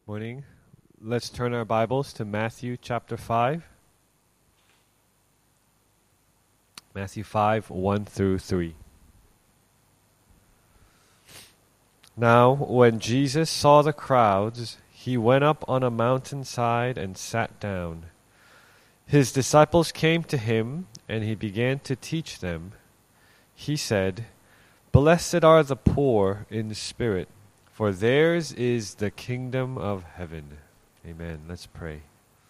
Morning. Let's turn our Bibles to Matthew chapter 5. Matthew 5, 1 through 3. Now, when Jesus saw the crowds, he went up on a mountainside and sat down. His disciples came to him, and he began to teach them. He said, "Blessed are the poor in spirit, for theirs is the kingdom of heaven." Amen. Let's pray.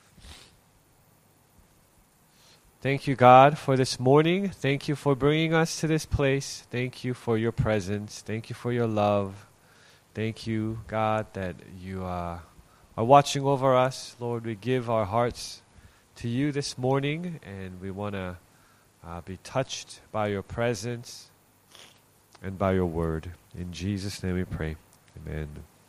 Thank you, God, for this morning. Thank you for bringing us to this place. Thank you for your presence. Thank you for your love. Thank you, God, that you are watching over us. Lord, we give our hearts to you this morning, and we want to be touched by your presence and by your word. In Jesus' name we pray. Amen.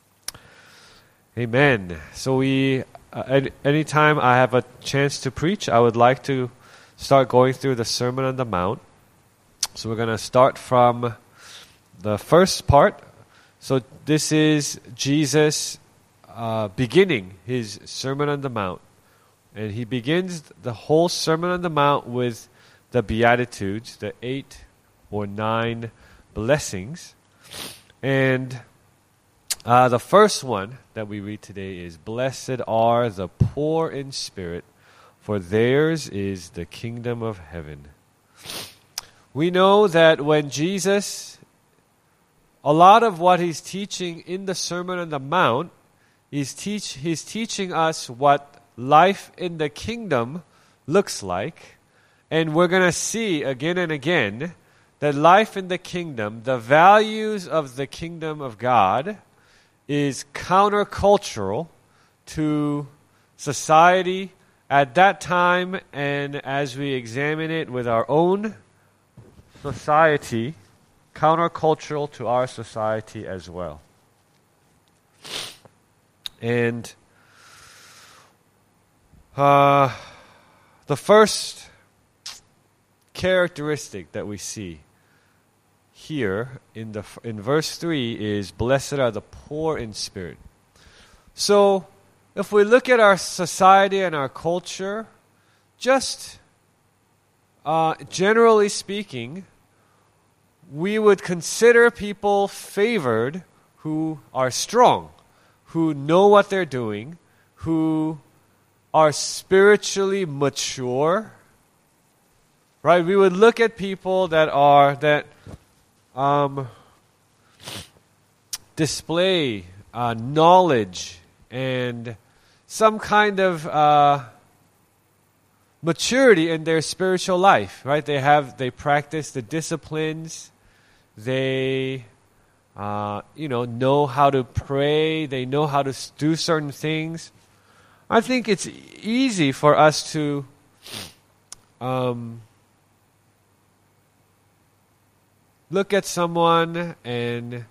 Amen. So anytime I have a chance to preach, I would like to start going through the Sermon on the Mount. So we're going to start from the first part. So this is Jesus beginning his Sermon on the Mount. And he begins the whole Sermon on the Mount with the Beatitudes, the 8 or 9 blessings. And the first one that we read today is, "Blessed are the poor in spirit, for theirs is the kingdom of heaven." We know that when Jesus, a lot of what he's teaching in the Sermon on the Mount, he's teaching us what life in the kingdom looks like. And we're going to see again and again that life in the kingdom, the values of the kingdom of God, is countercultural to society at that time, and as we examine it with our own society, countercultural to our society as well. And the first characteristic that we see here in verse 3 is, "Blessed are the poor in spirit." So, if we look at our society and our culture, just generally speaking, we would consider people favored who are strong, who know what they're doing, who are spiritually mature. Right? We would look at people that display knowledge and some kind of maturity in their spiritual life, right? They practice the disciplines. They know how to pray. They know how to do certain things. I think it's easy for us to look at someone and,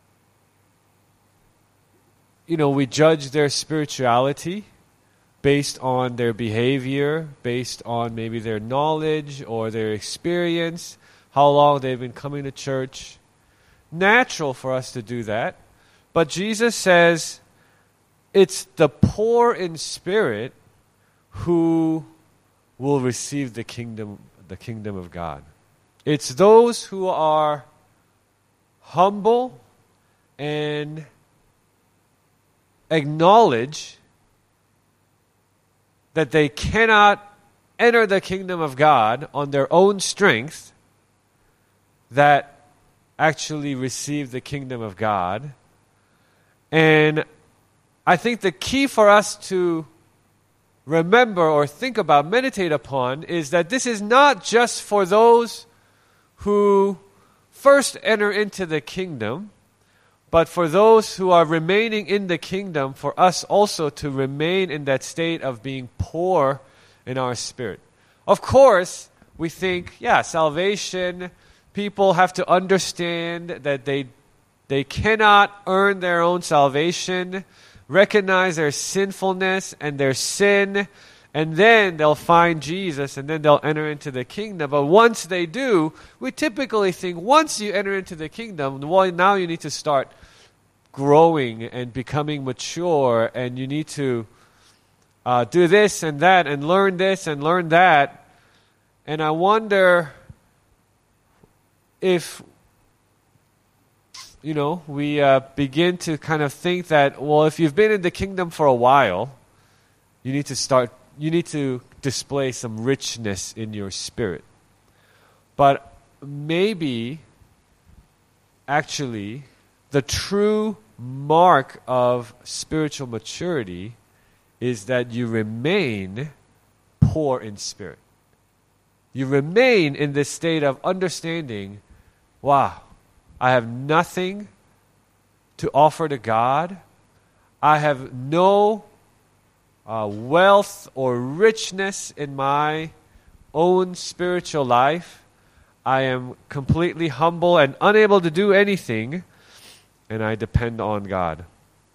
we judge their spirituality based on their behavior, based on maybe their knowledge or their experience, how long they've been coming to church. Natural for us to do that. But Jesus says it's the poor in spirit who will receive the kingdom of God. It's those who are humble and acknowledge that they cannot enter the kingdom of God on their own strength that actually receive the kingdom of God. And I think the key for us to remember or think about, meditate upon, is that this is not just for those who first enter into the kingdom, but for those who are remaining in the kingdom, for us also to remain in that state of being poor in our spirit. Of course, we think, salvation, people have to understand that they cannot earn their own salvation, recognize their sinfulness and their sin, and then they'll find Jesus, and then they'll enter into the kingdom. But once they do, we typically think once you enter into the kingdom, well, now you need to start growing and becoming mature, and you need to do this and that and learn this and learn that. And I wonder if, we begin to kind of think that, well, if you've been in the kingdom for a while, you need to display some richness in your spirit. But maybe, actually, the true mark of spiritual maturity is that you remain poor in spirit. You remain in this state of understanding, wow, I have nothing to offer to God. I have no wealth or richness in my own spiritual life. I am completely humble and unable to do anything, and I depend on God.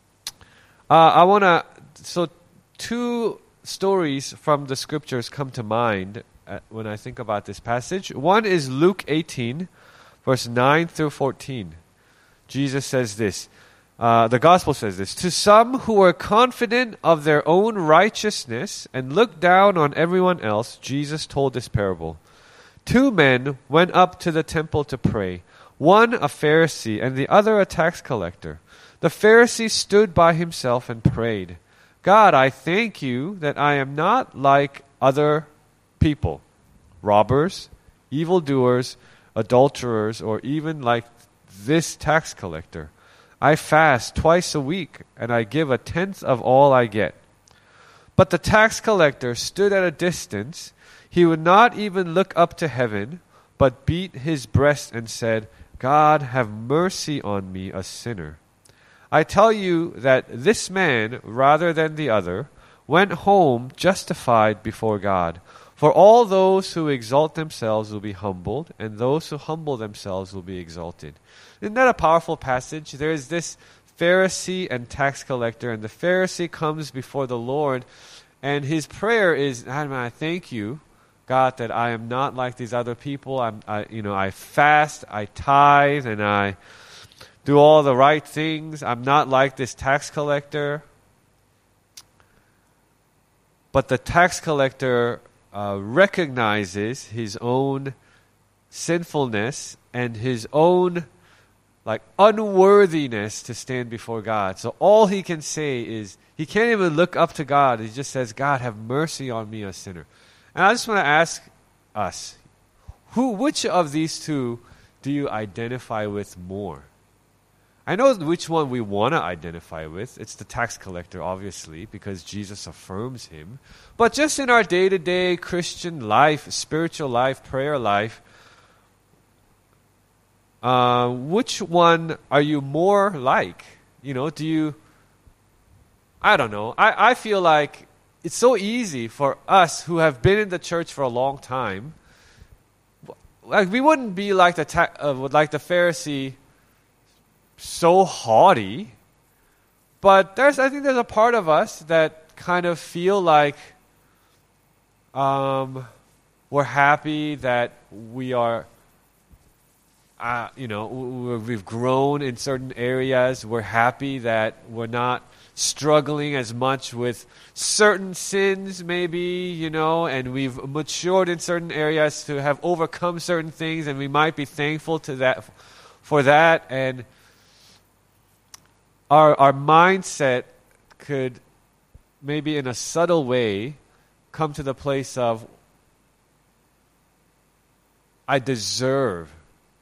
So 2 stories from the scriptures come to mind when I think about this passage. One is Luke 18, verse 9 through 14. Jesus says this, the gospel says this, "To some who were confident of their own righteousness and looked down on everyone else, Jesus told this parable. 2 men went up to the temple to pray, one a Pharisee and the other a tax collector. The Pharisee stood by himself and prayed, 'God, I thank you that I am not like other people, robbers, evildoers, adulterers, or even like this tax collector. I fast twice a week, and I give 1/10 of all I get.' But the tax collector stood at a distance. He would not even look up to heaven, but beat his breast and said, 'God, have mercy on me, a sinner.' I tell you that this man, rather than the other, went home justified before God. For all those who exalt themselves will be humbled, and those who humble themselves will be exalted." Isn't that a powerful passage? There is this Pharisee and tax collector, and the Pharisee comes before the Lord, and his prayer is, "I thank you, God, that I am not like these other people. I fast, I tithe, and I do all the right things. I'm not like this tax collector." But the tax collector recognizes his own sinfulness and his own unworthiness to stand before God. So all he can say is, he can't even look up to God. He just says, "God, have mercy on me, a sinner." And I just want to ask us, which of these 2 do you identify with more? I know which one we want to identify with. It's the tax collector, obviously, because Jesus affirms him. But just in our day-to-day Christian life, spiritual life, prayer life, which one are you more like? Do you... I don't know. I feel like it's so easy for us who have been in the church for a long time. We wouldn't be like the Pharisee, so haughty, but I think there's a part of us that kind of feel like we're happy that we are, we've grown in certain areas. We're happy that we're not struggling as much with certain sins, maybe, and we've matured in certain areas to have overcome certain things, and we might be thankful for that. And our mindset could maybe in a subtle way come to the place of, I deserve,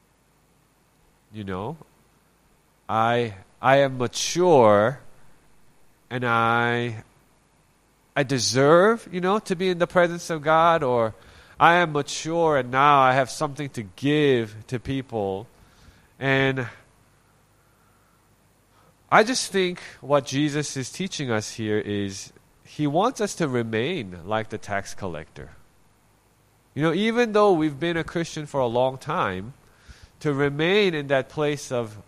I am mature, and I deserve, to be in the presence of God, or I am mature and now I have something to give to people. And I just think what Jesus is teaching us here is he wants us to remain like the tax collector. Even though we've been a Christian for a long time, to remain in that place of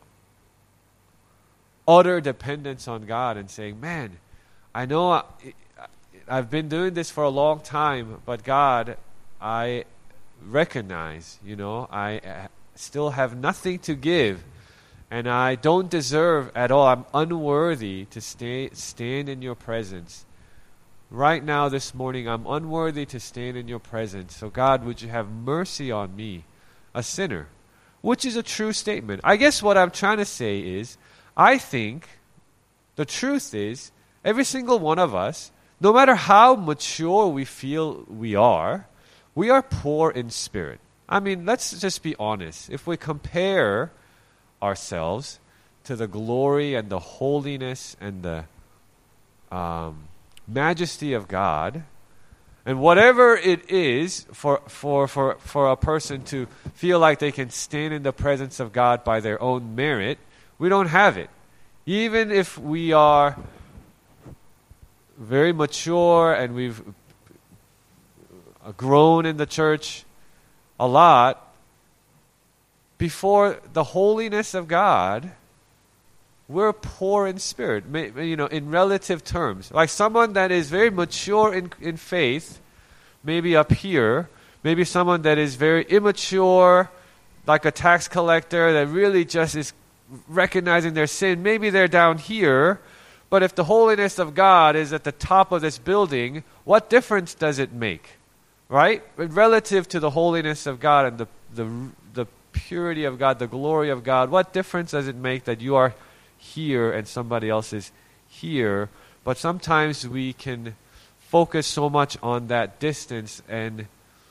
utter dependence on God and saying, "Man, I know I've been doing this for a long time, but God, I recognize, I still have nothing to give. and I don't deserve at all, I'm unworthy to stand in your presence. Right now, this morning, I'm unworthy to stand in your presence. So God, would you have mercy on me, a sinner? Which is a true statement. I guess what I'm trying to say is, I think the truth is, every single one of us, no matter how mature we feel we are poor in spirit. I mean, let's just be honest. If we compare ourselves to the glory and the holiness and the majesty of God, and whatever it is for a person to feel like they can stand in the presence of God by their own merit, we don't have it. Even if we are very mature and we've grown in the church a lot, before the holiness of God, we're poor in spirit, in relative terms. Like someone that is very mature in faith, maybe up here, maybe someone that is very immature, like a tax collector that really just is recognizing their sin, maybe they're down here. But if the holiness of God is at the top of this building, what difference does it make? Right? Relative to the holiness of God and the purity of God, the glory of God, what difference does it make that you are here and somebody else is here? But sometimes we can focus so much on that distance and,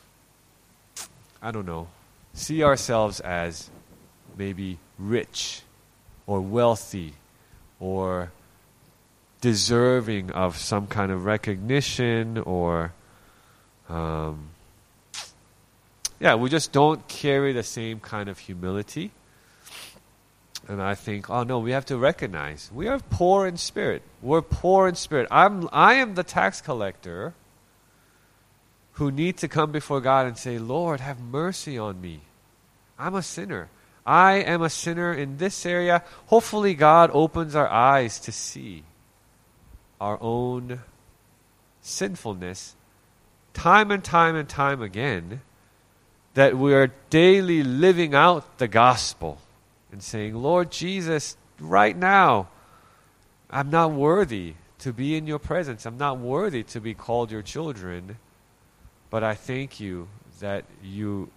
I don't know, see ourselves as maybe rich or wealthy or deserving of some kind of recognition, or we just don't carry the same kind of humility. And I think, oh no, we have to recognize we are poor in spirit. We're poor in spirit. I am the tax collector who need to come before God and say, Lord, have mercy on me. I'm a sinner. I am a sinner in this area. Hopefully God opens our eyes to see our own sinfulness time and time and time again, that we are daily living out the gospel and saying, Lord Jesus, right now, I'm not worthy to be in your presence. I'm not worthy to be called your children, but I thank you that you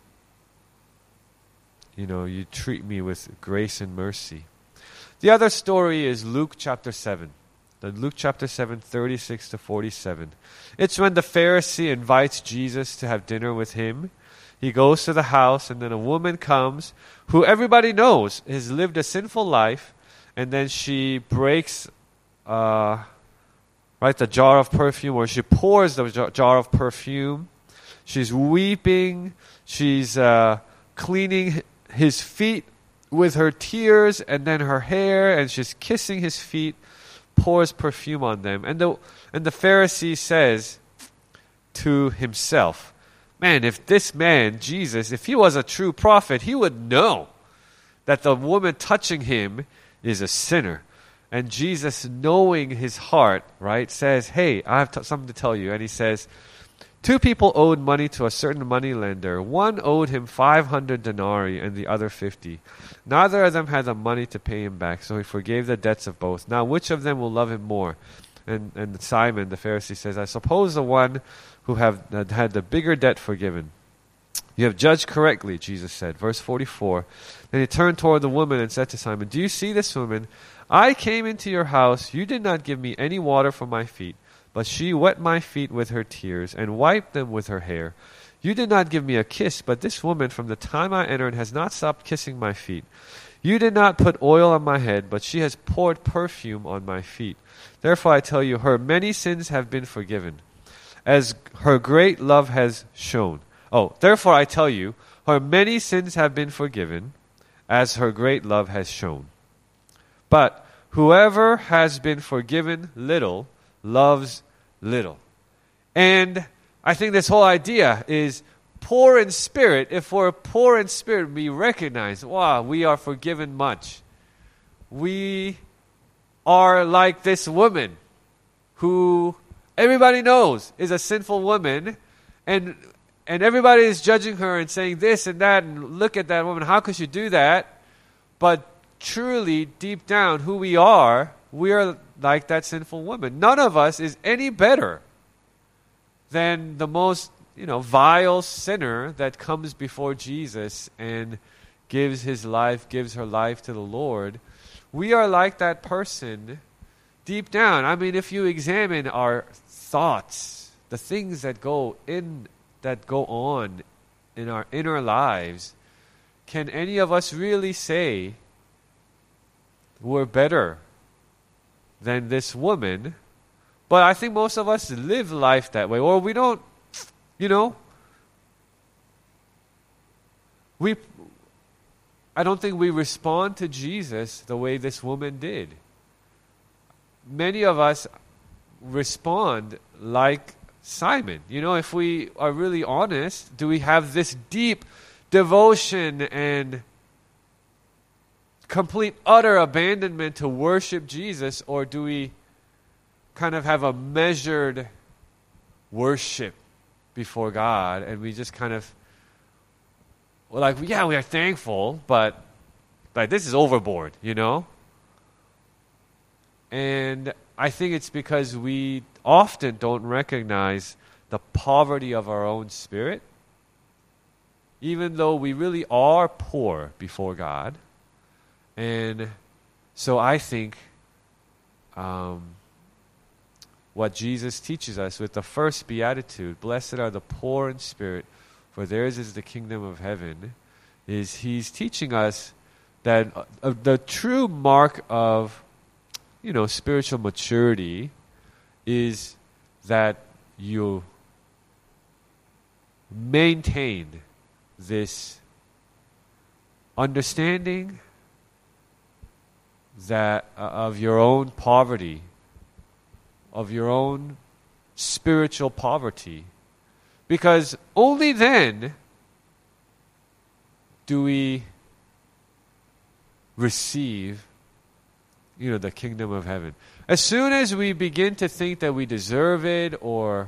treat me with grace and mercy. The other story is Luke chapter 7. Luke chapter 7, 36 to 47. It's when the Pharisee invites Jesus to have dinner with him. He goes to the house, and then a woman comes who everybody knows has lived a sinful life, and then she breaks the jar of perfume, or she pours the jar of perfume. She's weeping. She's cleaning his feet with her tears and then her hair, and she's kissing his feet, pours perfume on them. And the Pharisee says to himself, man, if this man, Jesus, if he was a true prophet, he would know that the woman touching him is a sinner. And Jesus, knowing his heart, right, says, hey, I have something to tell you. And he says, 2 people owed money to a certain moneylender. One owed him 500 denarii and the other 50. Neither of them had the money to pay him back, so he forgave the debts of both. Now, which of them will love him more? And Simon, the Pharisee, says, I suppose the one who had the bigger debt forgiven. You have judged correctly, Jesus said. Verse 44. Then he turned toward the woman and said to Simon, do you see this woman? I came into your house. You did not give me any water for my feet, but she wet my feet with her tears and wiped them with her hair. You did not give me a kiss, but this woman from the time I entered has not stopped kissing my feet. You did not put oil on my head, but she has poured perfume on my feet. Therefore I tell you, her many sins have been forgiven, as her great love has shown. Therefore I tell you, her many sins have been forgiven, as her great love has shown. But whoever has been forgiven little loves little. And I think this whole idea is poor in spirit. If we're poor in spirit, we recognize, wow, we are forgiven much. We are like this woman who everybody knows is a sinful woman, and everybody is judging her and saying this and that, and look at that woman, how could you do that? But truly, deep down, who we are like that sinful woman. None of us is any better than the most, vile sinner that comes before Jesus and gives her life to the Lord. We are like that person deep down. I mean, if you examine our thoughts, the things that go on in our inner lives, can any of us really say we're better than this woman? But I think most of us live life that way, or we don't, I don't think we respond to Jesus the way this woman did. Many of us respond like Simon. If we are really honest, do we have this deep devotion and complete utter abandonment to worship Jesus, or do we kind of have a measured worship before God, and we just kind of, we are thankful, but this is overboard, And I think it's because we often don't recognize the poverty of our own spirit, even though we really are poor before God. And so I think what Jesus teaches us with the first beatitude, blessed are the poor in spirit, for theirs is the kingdom of heaven, is he's teaching us that the true mark of spiritual maturity is that you maintain this understanding that of your own poverty, of your own spiritual poverty, because only then do we receive the kingdom of heaven. As soon as we begin to think that we deserve it, or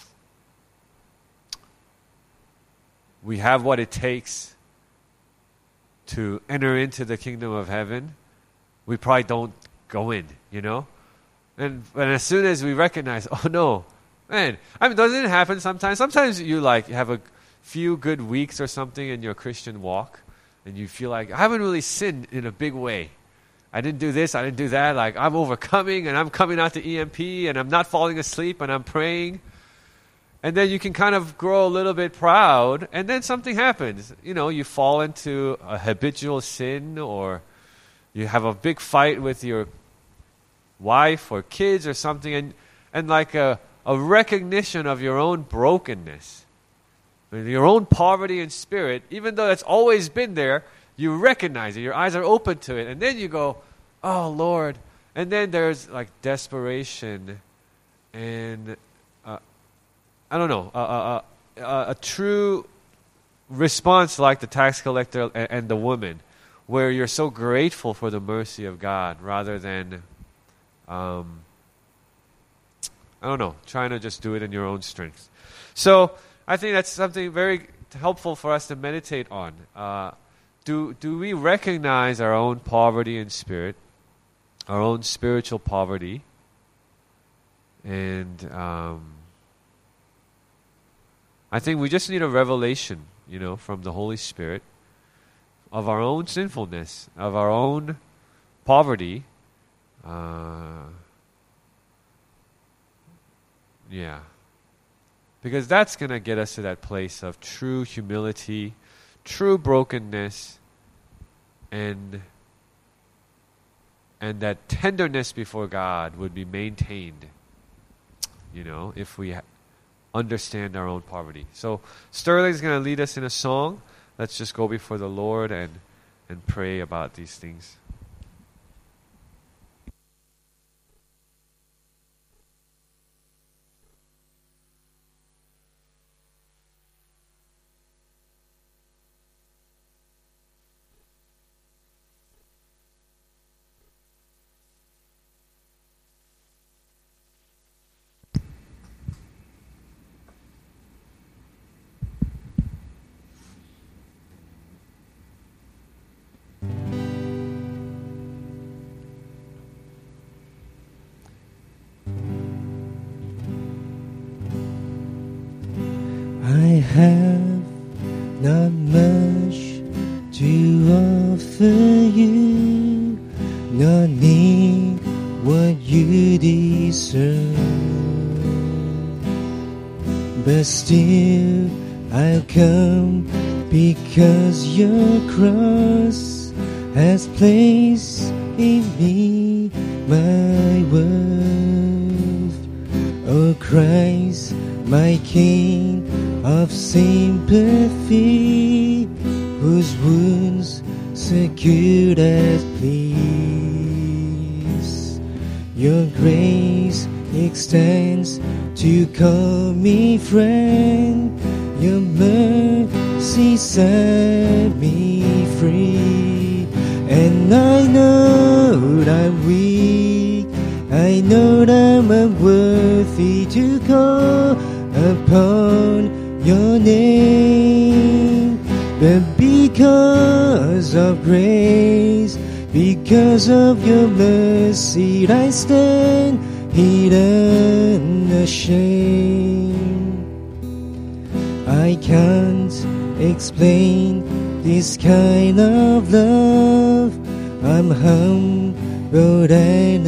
we have what it takes to enter into the kingdom of heaven, we probably don't go in, And as soon as we recognize, oh no, man, doesn't it happen sometimes? Sometimes you have a few good weeks or something in your Christian walk, and you feel like, I haven't really sinned in a big way. I didn't do this, I didn't do that. I'm overcoming, and I'm coming out to EMP, and I'm not falling asleep, and I'm praying. And then you can kind of grow a little bit proud, and then something happens. You fall into a habitual sin, or you have a big fight with your wife or kids or something, and like a recognition of your own brokenness, your own poverty in spirit, even though it's always been there, you recognize it. Your eyes are open to it. And then you go, oh, Lord. And then there's desperation and, a true response like the tax collector and the woman, where you're so grateful for the mercy of God rather than, trying to just do it in your own strength. So I think that's something very helpful for us to meditate on. Do we recognize our own poverty in spirit, our own spiritual poverty, and I think we just need a revelation, from the Holy Spirit of our own sinfulness, of our own poverty. Because that's going to get us to that place of true humility, true brokenness, and that tenderness before God would be maintained, if we understand our own poverty. So Sterling's going to lead us in a song. Let's just go before the Lord and pray about these things. have not much to offer you, nor need what you deserve. But still I'll come, because your cross has placed in me my worth. O Christ, my King of sympathy, whose wounds secured as peace. Your grace extends to call me friend. Your mercy set me free. And I know that I'm weak, I know that I'm unworthy to call upon your name. But because of grace, because of your mercy, I stand hidden ashamed. I can't explain this kind of love. I'm humbled and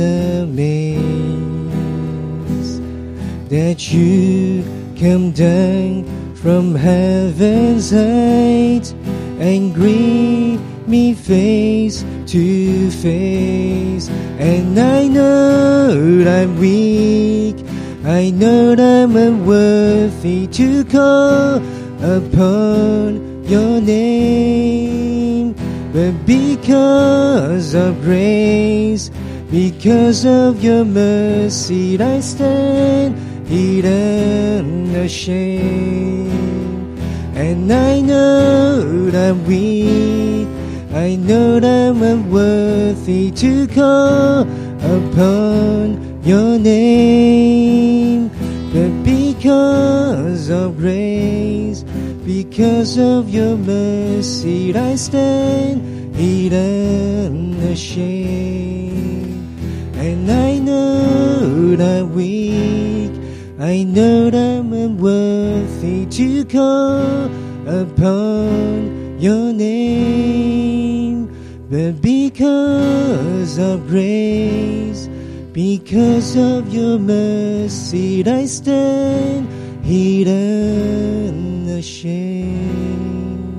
amazed that you come down from heaven's height and greet me face to face. And I know that I'm weak, I know that I'm unworthy to call upon your name. But because of grace, because of your mercy, I stand hidden ashamed. And I know that I'm weak, I know that I'm unworthy to call upon your name. But because of grace, because of your mercy, I stand hidden ashamed. And I know that I'm weak, I know that I'm unworthy to call upon your name. But because of grace, because of your mercy, I stand hidden ashamed.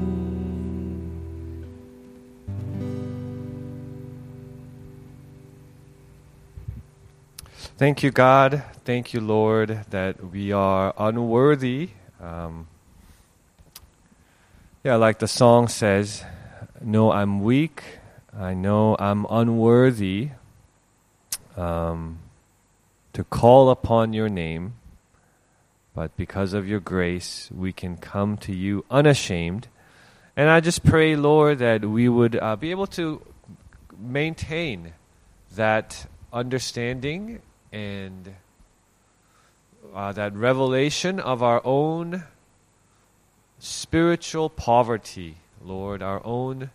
Thank you, God. Thank you, Lord, that we are unworthy. Like the song says, no, I'm weak. I know I'm unworthy to call upon your name. But because of your grace, we can come to you unashamed. And I just pray, Lord, that we would be able to maintain that understanding and that revelation of our own spiritual poverty, Lord, our own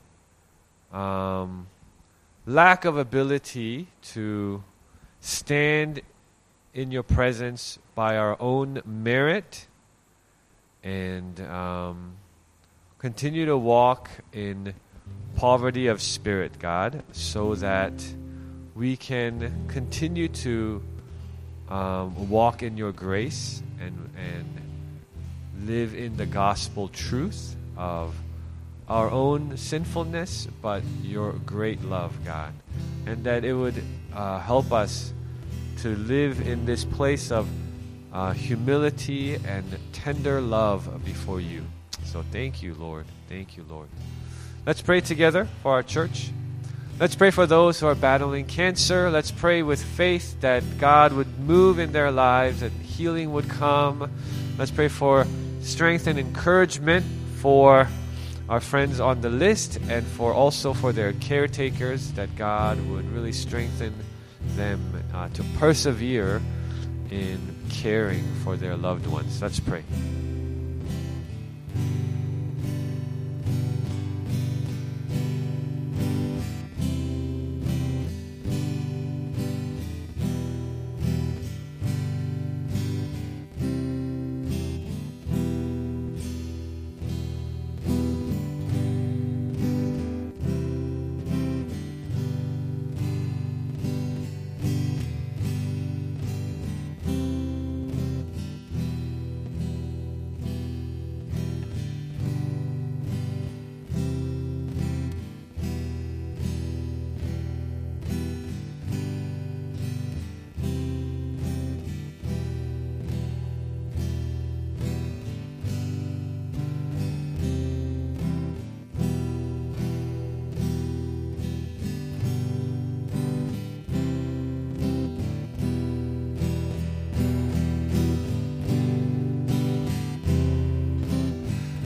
lack of ability to stand in your presence by our own merit and continue to walk in poverty of spirit, God, so that we can continue to walk in your grace and live in the gospel truth of our own sinfulness, but your great love, God. And that it would help us to live in this place of humility and tender love before you. So thank you, Lord. Thank you, Lord. Let's pray together for our church. Let's pray for those who are battling cancer. Let's pray with faith that God would move in their lives, that healing would come. Let's pray for strength and encouragement for our friends on the list and also for their caretakers, that God would really strengthen them to persevere in caring for their loved ones. Let's pray.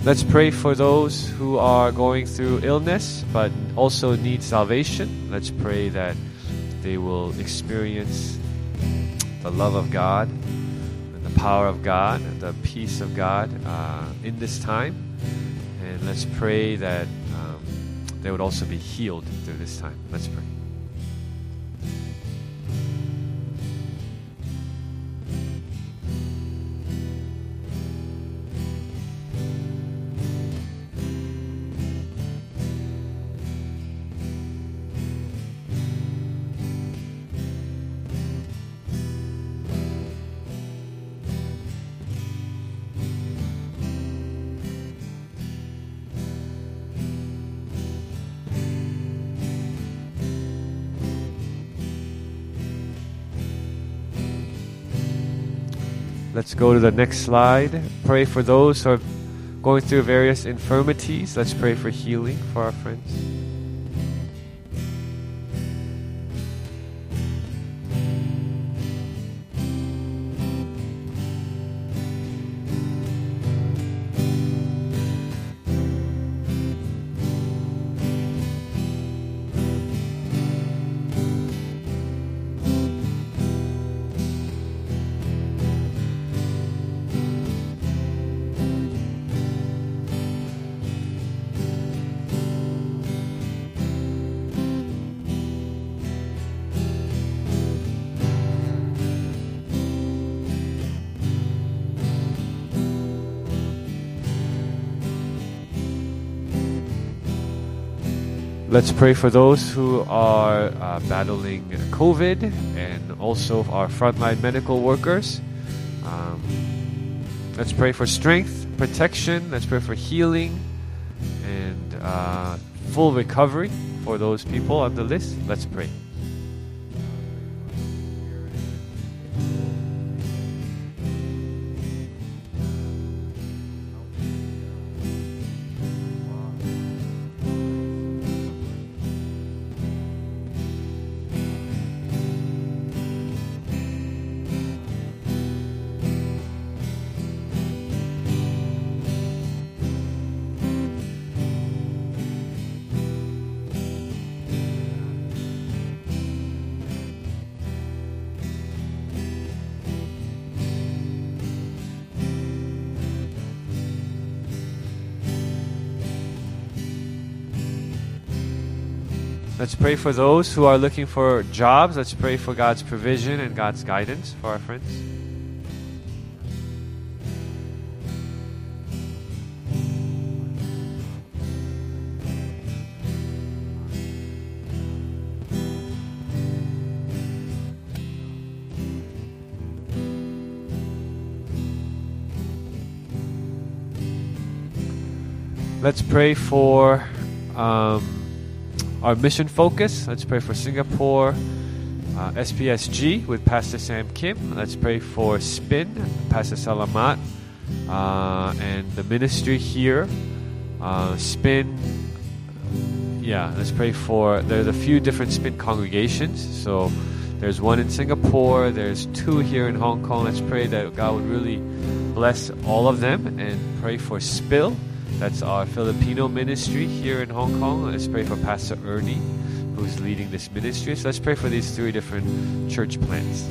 Let's pray for those who are going through illness but also need salvation. Let's pray that they will experience the love of God, and the power of God, and the peace of God in this time. And let's pray that they would also be healed through this time. Let's pray. Let's go to the next slide. Pray for those who are going through various infirmities. Let's pray for healing for our friends. Let's pray for those who are battling COVID and also our frontline medical workers. Let's pray for strength, protection. Let's pray for healing and full recovery for those people on the list. Let's pray. Let's pray for those who are looking for jobs. Let's pray for God's provision and God's guidance for our friends. Let's pray for our mission focus. Let's pray for Singapore SPSG with Pastor Sam Kim. Let's pray for SPIN, Pastor Salamat, and the ministry here. SPIN, let's pray for, there's a few different SPIN congregations. So there's one in Singapore, there's two here in Hong Kong. Let's pray that God would really bless all of them, and pray for SPIL. That's our Filipino ministry here in Hong Kong. Let's pray for Pastor Ernie, who's leading this ministry. So let's pray for these three different church plants.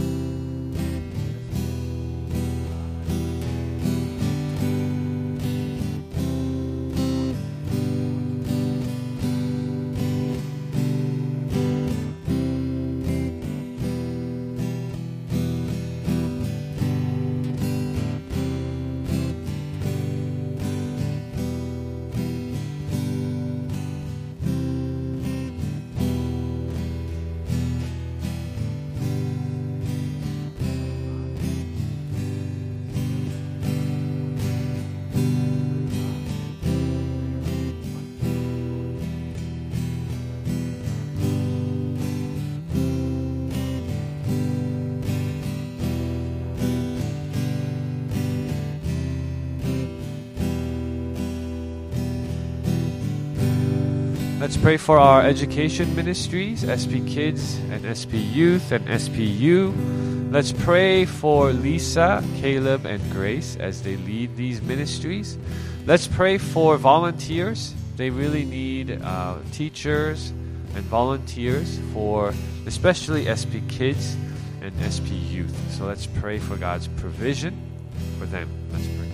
Let's pray for our education ministries, SP Kids and SP Youth and SPU. Let's pray for Lisa, Caleb, and Grace as they lead these ministries. Let's pray for volunteers. They really need teachers and volunteers for especially SP Kids and SP Youth. So let's pray for God's provision for them. Let's pray.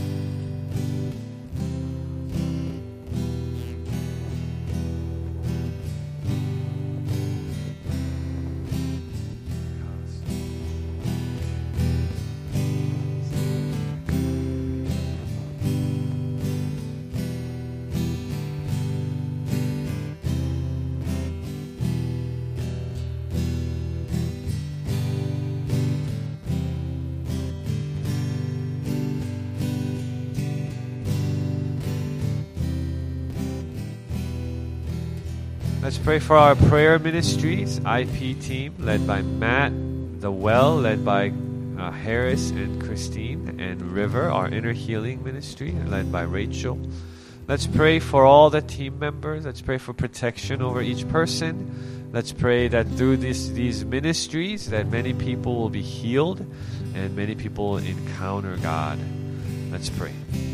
Let's pray for our prayer ministries, IP team, led by Matt, The Well, led by Harris and Christine, and River, our inner healing ministry, led by Rachel. Let's pray for all the team members. Let's pray for protection over each person. Let's pray that through these ministries that many people will be healed and many people will encounter God. Let's pray.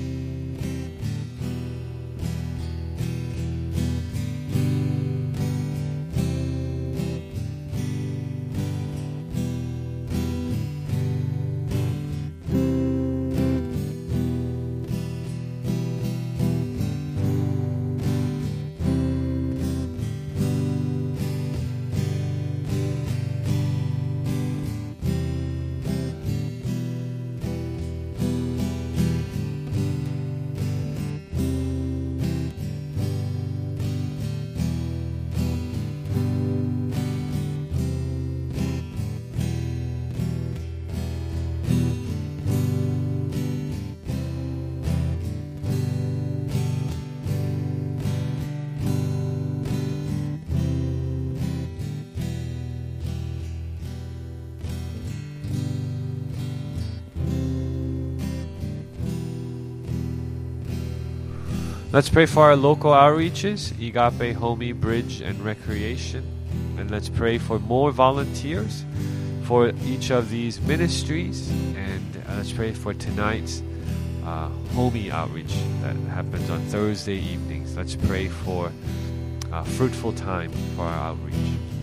Let's pray for our local outreaches, Agape, Homey, Bridge, and Recreation. And let's pray for more volunteers for each of these ministries. And let's pray for tonight's Homey outreach that happens on Thursday evenings. Let's pray for a fruitful time for our outreach.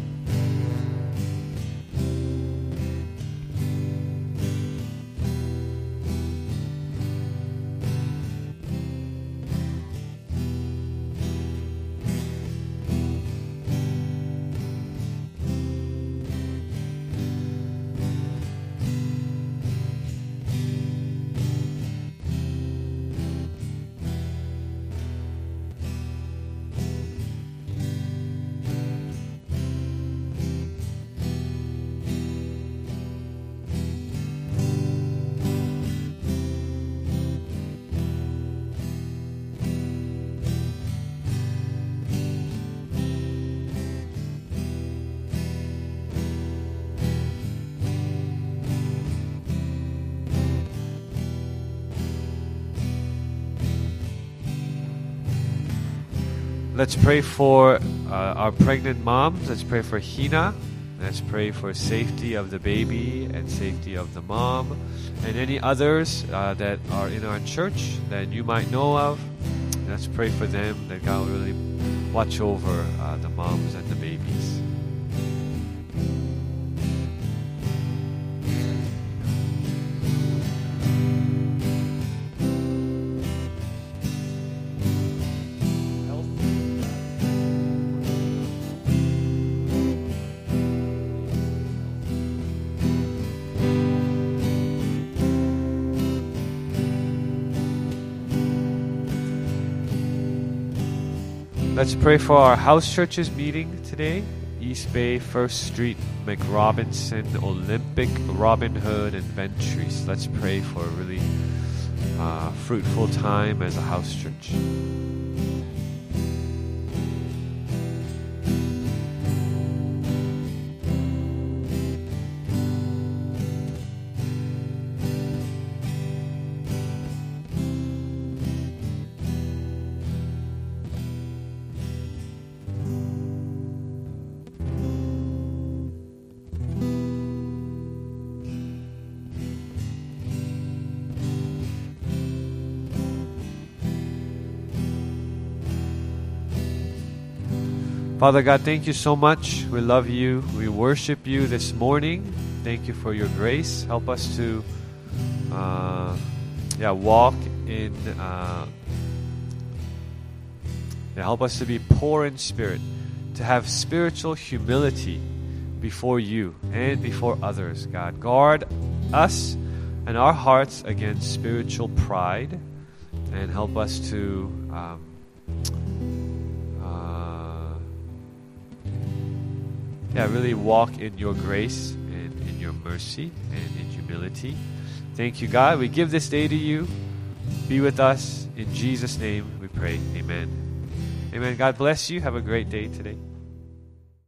Let's pray for our pregnant moms. Let's pray for Hina. Let's pray for safety of the baby and safety of the mom and any others that are in our church that you might know of. Let's pray for them that God will really watch over the moms and the babies. Let's pray for our house churches meeting today. East Bay, First Street, McRobinson, Olympic, Robin Hood, and Ventures. Let's pray for a really fruitful time as a house church. Father God, thank you so much. We love you. We worship you this morning. Thank you for your grace. Help us to walk in... help us to be poor in spirit, to have spiritual humility before you and before others, God. Guard us and our hearts against spiritual pride, and help us to really walk in your grace and in your mercy and in humility. Thank you, God. We give this day to you. Be with us. In Jesus' name we pray. Amen. Amen. God bless you. Have a great day today.